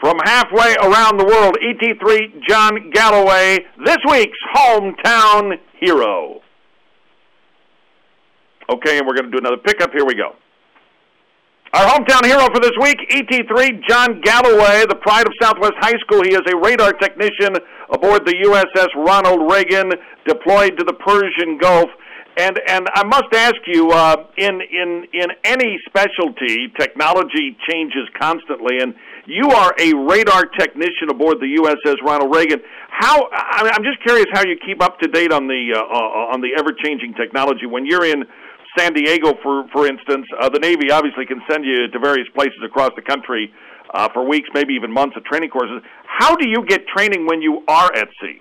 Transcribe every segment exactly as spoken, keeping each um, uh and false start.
From halfway around the world, E T three John Galloway, this week's hometown hero. Okay, and we're going to do another pickup. Here we go. Our hometown hero for this week, E T three John Galloway, the pride of Southwest High School. He is a radar technician aboard the U S S Ronald Reagan, deployed to the Persian Gulf. And and I must ask you, uh, in in in any specialty, technology changes constantly, and you are a radar technician aboard the U S S Ronald Reagan. How I'm just curious how you keep up to date on the uh, on the ever-changing technology when you're in San Diego, for for instance. Uh, the Navy obviously can send you to various places across the country uh, for weeks, maybe even months of training courses. How do you get training when you are at sea?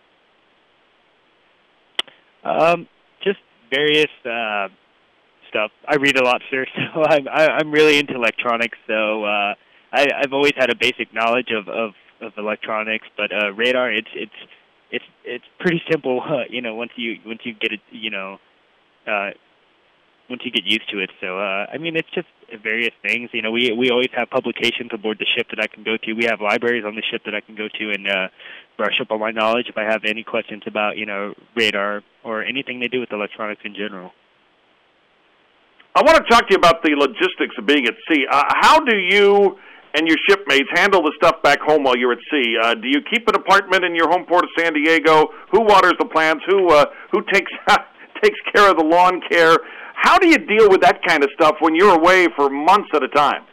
Um. Just various uh, stuff. I read a lot, sir, so I'm, I'm really into electronics, so uh, I, I've always had a basic knowledge of, of, of electronics, but uh, radar, it's it's it's it's pretty simple, uh, you know, once you once you get it, you know, uh, once you get used to it. So, uh, I mean, it's just various things. You know, we we always have publications aboard the ship that I can go to. We have libraries on the ship that I can go to and uh, brush up on my knowledge if I have any questions about, you know, radar or anything they do with electronics in general. I want to talk to you about the logistics of being at sea. Uh, how do you and your shipmates handle the stuff back home while you're at sea? Uh, do you keep an apartment in your home port of San Diego? Who waters the plants? Who uh, who takes takes care of the lawn care? How do you deal with that kind of stuff when you're away for months at a time?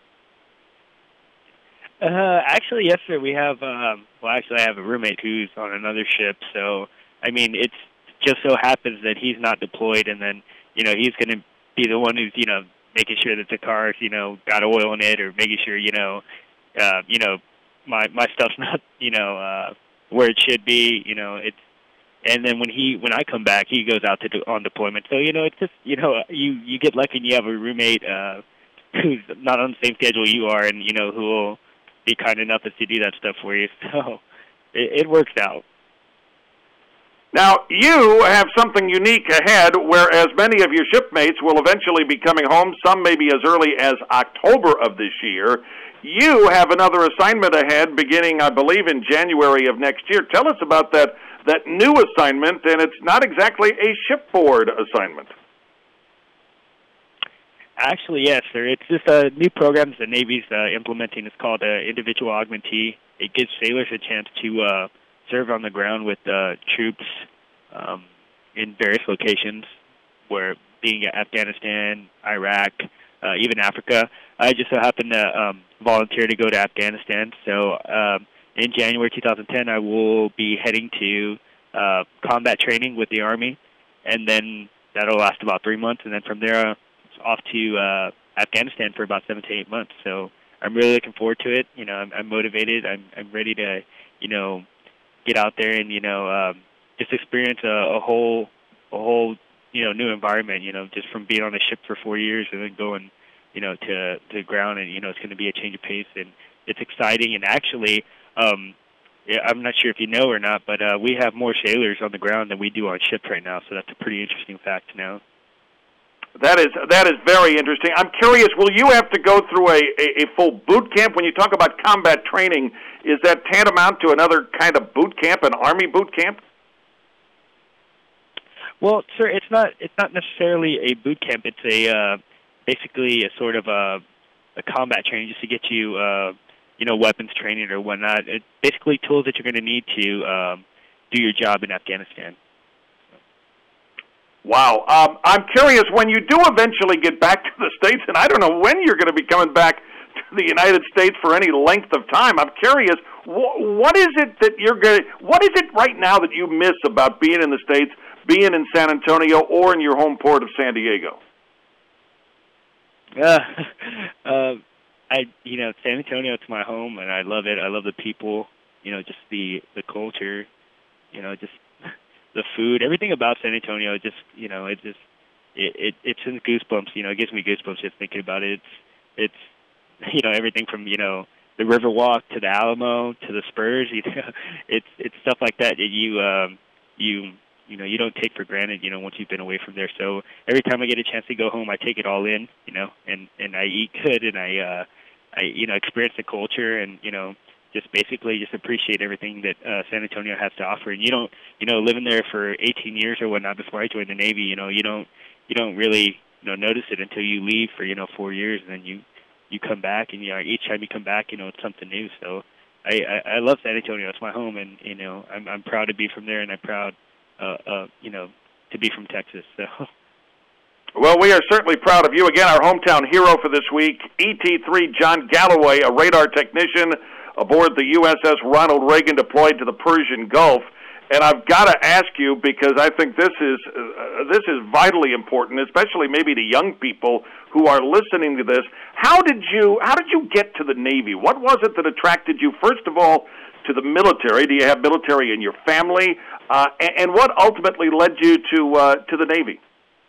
Uh, actually, yes, sir. We have, um, well, actually, I have a roommate who's on another ship. So, I mean, it's just so happens that he's not deployed, and then, you know, he's going to be the one who's, you know, making sure that the car's, you know, got oil in it, or making sure, you know, uh, you know, my my stuff's not, you know, uh, where it should be. You know, it's. And then when he, when I come back, he goes out to do, on deployment. So, you know, it's just, you know, you, you get lucky and you have a roommate uh, who's not on the same schedule you are, and, you know, who will be kind enough as to do that stuff for you. So it, it works out. Now, you have something unique ahead, whereas many of your shipmates will eventually be coming home, some maybe as early as October of this year. You have another assignment ahead beginning, I believe, in January of next year. Tell us about that that new assignment, and it's not exactly a shipboard assignment. Actually, yes, sir. It's just a new program the Navy's uh, implementing. It's called uh, Individual Augmentee. It gives sailors a chance to uh, serve on the ground with uh, troops um, in various locations, where being Afghanistan, Iraq, uh, even Africa. I just so happened to um, volunteer to go to Afghanistan, so um, in January two thousand ten, I will be heading to uh, combat training with the Army, and then that'll last about three months, and then from there, it's off to uh, Afghanistan for about seven to eight months. So I'm really looking forward to it. You know, I'm, I'm motivated. I'm, I'm ready to, you know, get out there and, you know, um, just experience a, a whole, a whole, you know, new environment. You know, just from being on a ship for four years and then going, you know, to to the ground, and you know, it's going to be a change of pace, and it's exciting. And actually, um, yeah, I'm not sure if you know or not, but uh, we have more sailors on the ground than we do on ships right now. So that's a pretty interesting fact to know. That is that is very interesting. I'm curious, will you have to go through a, a, a full boot camp? When you talk about combat training, is that tantamount to another kind of boot camp, an Army boot camp? Well, sir, it's not it's not necessarily a boot camp. It's a uh, basically a sort of a, a combat training just to get you, uh, you know, weapons training or whatnot. It's basically tools that you're going to need to um, do your job in Afghanistan. Wow. Um, I'm curious, when you do eventually get back to the States, and I don't know when you're going to be coming back to the United States for any length of time, I'm curious, wh- what is it that you're going to, what is it right now that you miss about being in the States, being in San Antonio, or in your home port of San Diego? Uh, uh, I, you know, San Antonio, it's my home, and I love it. I love the people, you know, just the, the culture, you know, just the food, everything about San Antonio. Just, you know, it just, it, it it's in goosebumps. You know, it gives me goosebumps just thinking about it. It's, it's, you know, everything from, you know, the Riverwalk to the Alamo to the Spurs. You know, it's it's stuff like that that you um, you you know you don't take for granted. You know, once you've been away from there. So every time I get a chance to go home, I take it all in. You know, and and I eat good, and I uh, I you know experience the culture and you know just basically just appreciate everything that uh, San Antonio has to offer. And you don't you know living there for eighteen years or whatnot before I joined the Navy, you know you don't you don't really you know notice it until you leave for you know four years and then you you come back and you know each time you come back you know it's something new. So I I, I love San Antonio. It's my home, and you know I'm I'm proud to be from there, and I'm proud uh, uh you know to be from Texas. So. Well, we are certainly proud of you. Again, our hometown hero for this week, E T three John Galloway, a radar technician aboard the U S S Ronald Reagan deployed to the Persian Gulf. And I've got to ask you, because I think this is uh, this is vitally important, especially maybe to young people who are listening to this. How did you how did you get to the Navy? What was it that attracted you, first of all, to the military? Do you have military in your family? Uh, and, and what ultimately led you to uh, to the Navy?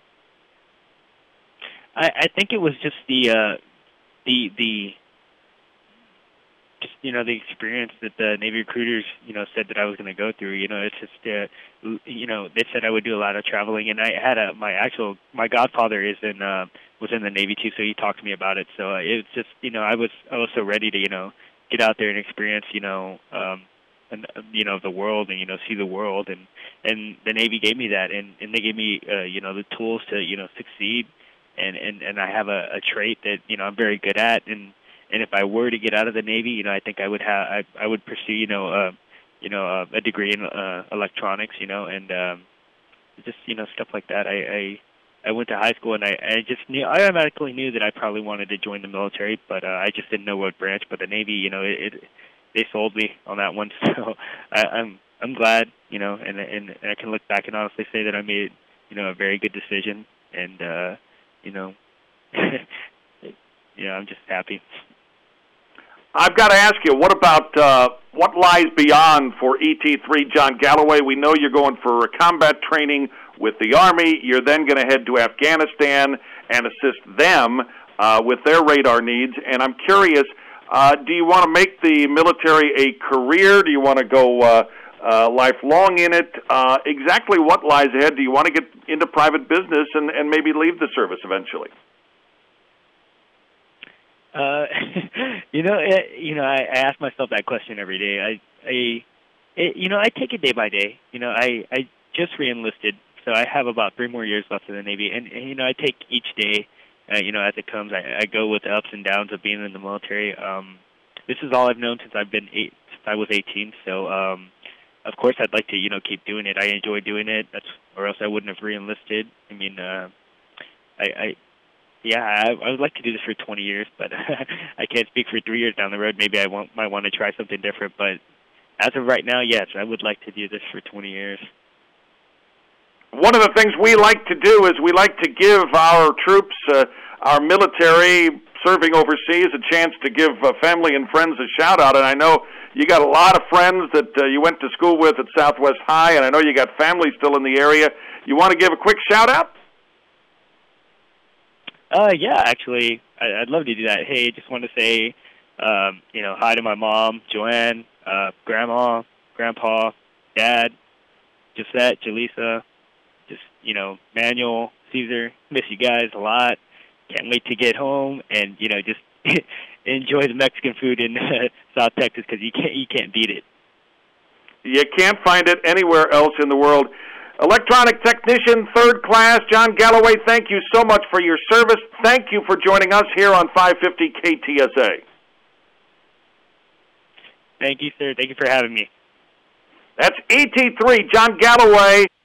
I, I think it was just the uh, the the just you know the experience that the Navy recruiters you know said that I was going to go through. You know, it's just uh, you know they said I would do a lot of traveling, and I had a my actual my godfather is in uh, was in the Navy too, so he talked to me about it. So uh, it's just you know I was I was so ready to you know get out there and experience you know um, and you know the world and you know see the world, and and the Navy gave me that, and and they gave me uh, you know the tools to you know succeed. And, and, and I have a, a trait that, you know, I'm very good at. And, and if I were to get out of the Navy, you know, I think I would have, I, I would pursue, you know, uh, you know, uh, a degree in uh, electronics, you know, and um, just, you know, stuff like that. I, I, I went to high school and I, I just knew, I automatically knew that I probably wanted to join the military, but uh, I just didn't know what branch. But the Navy, you know, it, it they sold me on that one. So I, I'm, I'm glad, you know, and, and I can look back and honestly say that I made, you know, a very good decision. And, uh, you know, you know, I'm just happy. I've got to ask you, what about uh, what lies beyond for E T three John Galloway? We know you're going for combat training with the Army. You're then going to head to Afghanistan and assist them uh, with their radar needs. And I'm curious, uh, do you want to make the military a career? Do you want to go uh, uh, lifelong in it? Uh, exactly what lies ahead? Do you want to get into private business and, and maybe leave the service eventually? Uh, you know, it, you know, I, I ask myself that question every day. I, I, it, you know, I take it day by day. You know, I, I just reenlisted, so I have about three more years left in the Navy, and, and you know, I take each day, uh, you know, as it comes. I, I go with the ups and downs of being in the military. Um, this is all I've known since I've been eight, since I was eighteen. So, um, of course, I'd like to, you know, keep doing it. I enjoy doing it. That's, or else I wouldn't have reenlisted. I mean, uh, I. I Yeah, I, I would like to do this for twenty years, but I can't speak for three years down the road. Maybe I won't, might want to try something different. But as of right now, yes, I would like to do this for twenty years. One of the things we like to do is we like to give our troops, uh, our military serving overseas, a chance to give uh, family and friends a shout-out. And I know you got a lot of friends that uh, you went to school with at Southwest High, and I know you got family still in the area. You want to give a quick shout-out? Uh, yeah, actually, I, I'd love to do that. Hey, just want to say, um, you know, hi to my mom, Joanne, uh, Grandma, Grandpa, Dad, Gisette, Jaleesa, just, you know, Manuel, Caesar. Miss you guys a lot. Can't wait to get home and, you know, just enjoy the Mexican food in uh, South Texas because you can't, you can't beat it. You can't find it anywhere else in the world. Electronic Technician, third class, John Galloway, thank you so much for your service. Thank you for joining us here on five fifty K T S A. Thank you, sir. Thank you for having me. That's E T three, John Galloway.